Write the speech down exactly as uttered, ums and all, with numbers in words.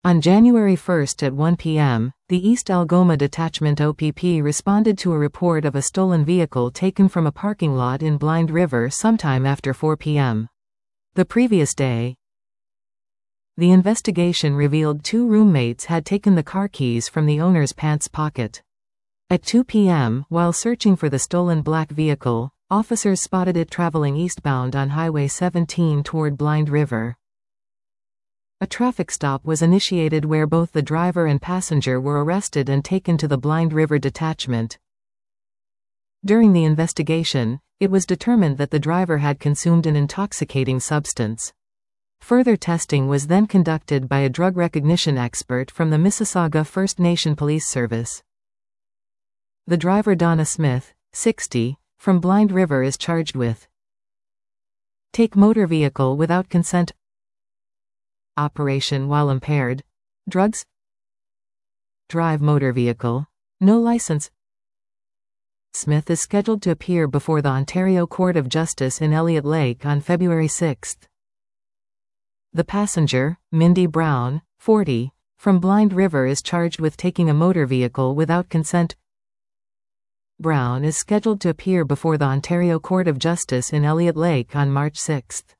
On January first at one p m, the East Algoma Detachment O P P responded to a report of a stolen vehicle taken from a parking lot in Blind River sometime after four p m the previous day. The investigation revealed two roommates had taken the car keys from the owner's pants pocket. At two p m, while searching for the stolen black vehicle, officers spotted it traveling eastbound on Highway seventeen toward Blind River. A traffic stop was initiated where both the driver and passenger were arrested and taken to the Blind River Detachment. During the investigation, it was determined that the driver had consumed an intoxicating substance. Further testing was then conducted by a drug recognition expert from the Mississauga First Nation Police Service. The driver Donna Smith, sixty, from Blind River is charged with take motor vehicle without consent, operation while impaired, drugs, drive motor vehicle, no license. Smith is scheduled to appear before the Ontario Court of Justice in Elliott Lake on February sixth. The passenger, Mindy Brown, forty, from Blind River is charged with taking a motor vehicle without consent. Brown is scheduled to appear before the Ontario Court of Justice in Elliott Lake on March sixth.